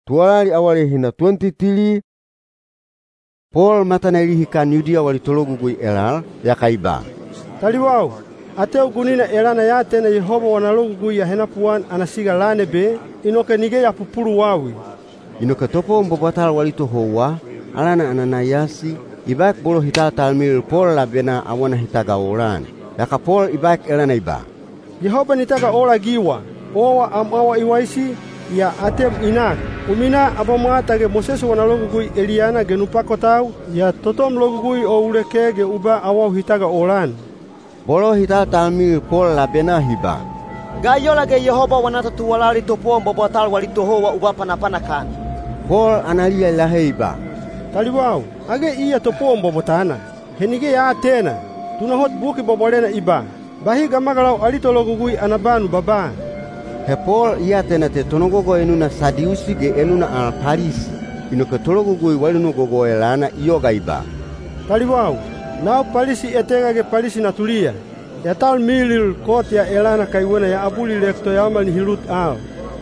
tualali awale hina 23 Paul matana ilihikan Yudia wali tologugui elal yakaiba. Taliwau, ateu gunina elana ya tena Yehova wanalogugui ya henapuan anasiga lane be, inoke nige ya pupuru wawi. Inoke topo mbobatal wali tohowa, alana Ananiasi, ibak bolo hita talmil Paul labena awana hitaga olan. Yaka Paul ibak elana iba. Yehova nitaga ola giwa, owa amawa iwaisi, ya atem inak. Umina abamuatage Moses wanalogugui Eliana genupako tau, ya totom logugui o uleke ge uba awau hitaga olan. Bolo hita talmil Paul labena hiba. Gayola ge Yehova wanatatu walali topo mbobatal wali tohowa uba panapanakan. Paul analia laheiba. Taliwau, age iya topo mbobotana. Henige ya tena, tunahot buki bobolena iba. Bahi gamagalau alito logugui anabanu baba. He Paul iya tena te tonogogo enuna Sadiusi ge enuna al Parisi. Inoke tologugui walinu gogo elana iyoga iba. Taliwau, nao Parisi etega ge Parisi natulia. Ya tal milil kot ya elana kaiwena ya abuli lekto ya amal nihilut al.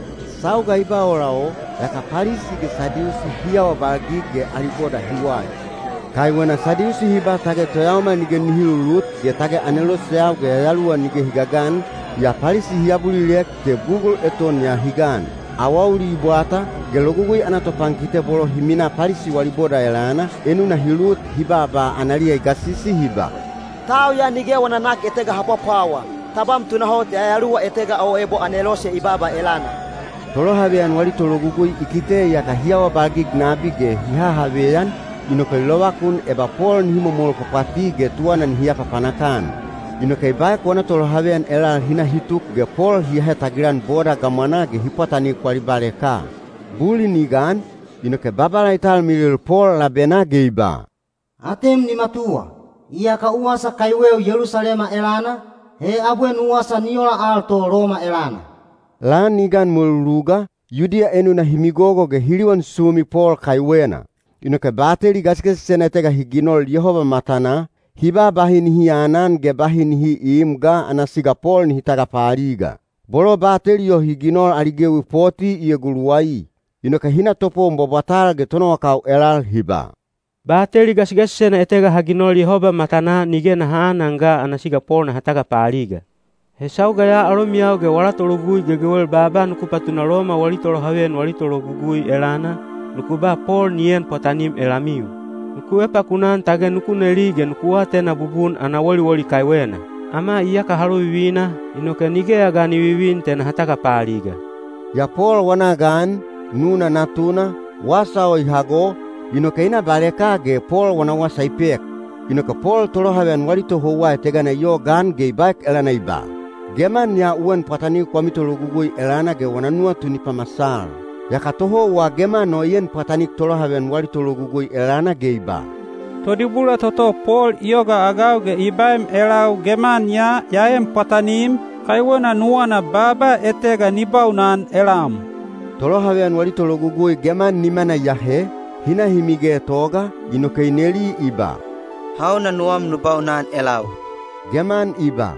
Sauga iba orao, yaka Parisi ge Sadiusi hiya wabagi ge aliboda hiwai. Kaiwena Sadiusi hiba tage toyama nige nihilut ge tage anelo seau ge yalua nige higagan. Ya Parisi hiabuli lek te Google eton ya higan. Awauli ibuata, gelogugui anatopangkite bolo himina Parisi waliboda elana, enuna hilut hibaba analia igasisi hiba. Tau ya nige wananak etega hapapawa, tabam tunahot ya yalua etega o ebo anelose ibaba elana. Tolo havean wali tologugui ikite ya kahiawa bagi gnabi ge hiha havean, inoke lowakun eba Paul nihimo molo kopati ge tuanan hiya papanakan. Inoke baik wana tolo havean elal hina hituk ge Paul hiha tagiran boda gamana ge hipatani kwali baleka. Buli nigan, inoke babala ital milil Paul labena ge iba. Atem ni matua, ia ka uasa kaiweo Yerusalema elana, he abuen uasa niola alto Roma elana. La nigan mululuga, Yudia enuna himigogo ge hiliwan sumi Paul kaiwena. Inoke bateli gaskes senetega higinol Yehova matana, hiba bahin hi anan ge bahin hi imga anasiga Paul ni hitaga pariga. Bolo bateli yo higinol aligewi poti iye guluwai. Inoke hina topo mbobatal ge tono wakau elal hiba. Bateli gasgasena etega haginol Yehova matana nige na hananga anasiga Paul na hataga pariga. Hesau gaya alomiau ge wala tologui ge gewel baba nukupatuna Roma wali tolo haven wali tologugui elana nukuba Paul nien potanim elamiu. Nukuepa kunan tage nukuneli ge nukuwa tena bubun anawali wali kaiwena. Ama iya kahalo vivina inoke nige agani vivin tena hataga pariga. Ya Paul wanagan nuna natuna wasa o ihago inoke ina baleka ge Paul wana wasa ipek. Inoke Paul tolo haven wali tohowa etegana yo gan ge ibak elana iba. Geman ya uan patani kwa mitologugui elana ge wananua tunipa masal. Ya katoho wa geman no yen patani tolo haven wali tologugui elana ge iba. Todibula toto Paul iyoga agau ge ibaim elau geman ya yaem patanim kaiwena nuana baba etega nibaunan elam. Tolo haven wali tologugui geman nimana yahe hina himige toga inoke ineli iba. Hauna nuam nubaunan elau. Geman iba.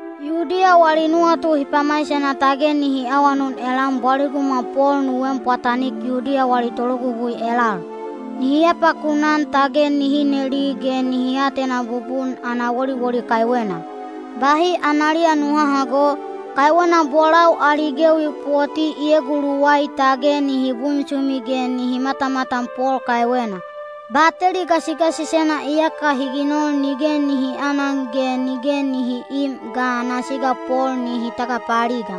Yudia walinua tu hipamaisha na tage nihi awanun elam waliguma Paul nuem patanik Yudia walitologugui elal. Nihiapa kunan tage nihi neli ge nihiate na bubun ana wali kaiwena. Bahi analia nuha hago kaiwena bolau aligewi poti iye guluwai tage nihi bunsumi ge nihi mata Paul kaiwena. Bateli gasi sena iya kahiginol nige nihi anange nige nihi im ga nasiga Paul nihi taka pariga.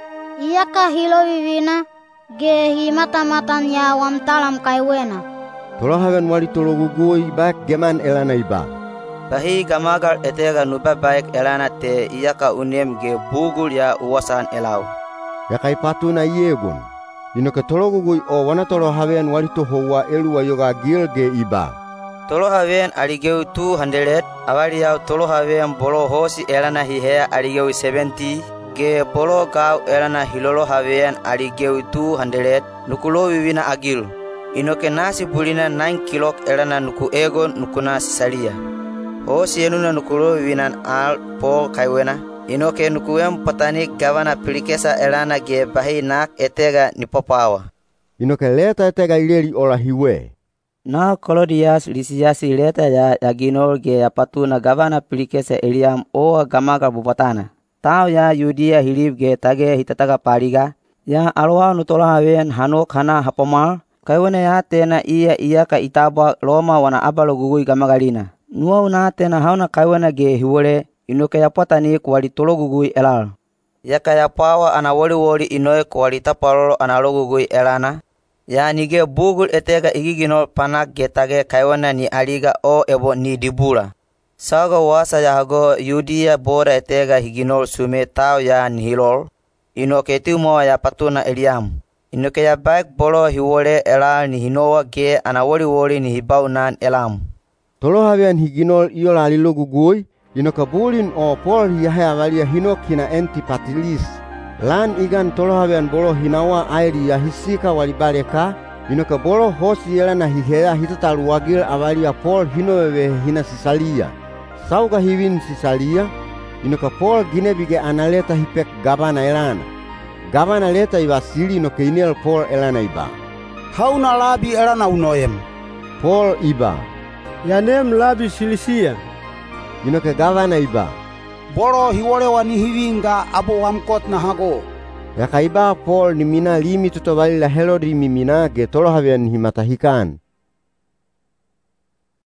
Iya kahilo vivina ge hi mata ya wamtalam kaiwena. Tolo haven wali tologugui bak geman elana iba. Bahi gamagal etega nuba baik elana te iya ka unem ge bugul ya uwasan elau. Ya kai patuna yegun. Inoke tologugui o wana tolo haven wali tohowa elua yoga gilge iba. Tolo haven aligeu 200, awali yau tolo haven bolo hosi elana hihea aligeu 70, ge bolo gau elana hilolo haven aligeu 200, nukulo vivina agil. Inoke nasi bulina 9 kilok elana nuku ego nukuna sisalia. Hosi enuna nukulo vivinan al po kaiwena. Inoke nukuem patani gavana pilikesa elana ge bahi nak etega nipopawa. inoke leta etega ileli ola hiwe. Na Claudius Lisiasi leta ya ginol ge ya patuna gavana Pilikese Eliam o gamaga bupatana. Tau ya Yudia hilib ge tage hitataga paliga. Ya alwa nutola hawen hanok hana hapomal. Kaiwane ya tena iya ka itaba Roma wana abalo gugui gamagalina. Nuau na tena hauna kaiwane ge hiwole inoke ya patani kuali tolo gugui elal. Yaka ya pawa ana woli inoe kuali tapalolo ana logugui elana. Ya nige bugul etega igigino panak getage kaiwana ni aliga o ebo ni dibula. Saga wasa ya hago Yudia bora etega higinol sume tau ya nihilol. Inoke tumo ya patuna Eliam. Inoke ya baik bolo hiwole elal ni hinoa ge ana woli ni hibau nan Elam. Tolo hawean higinol iyo lalilo gugui. Inoka bulin o Paul hiyahea walia hinok hina Antipatilis. Lan igan tolo hawean bolo hinawa airi ya hisika walibaleka. Inoka bolo hosi yela na hihea hitatalu wagil awalia Paul hinowewe hina Sisalia. Sauga hiwin Sisalia. Inoka Paul ginebige analeta hipek gavana elana. Gavana leta iwasili inoka inel Paul elana iba. Hauna labi elana unoyem. Paul iba. Yanem labi Silisia. Inoka gavana iba. Bolo hiwole wani hiwinga abo wamkot na hago. Yaka iba Paul ni mina limi tutawali la Herodi mimina ge tolo hawean himatahikan.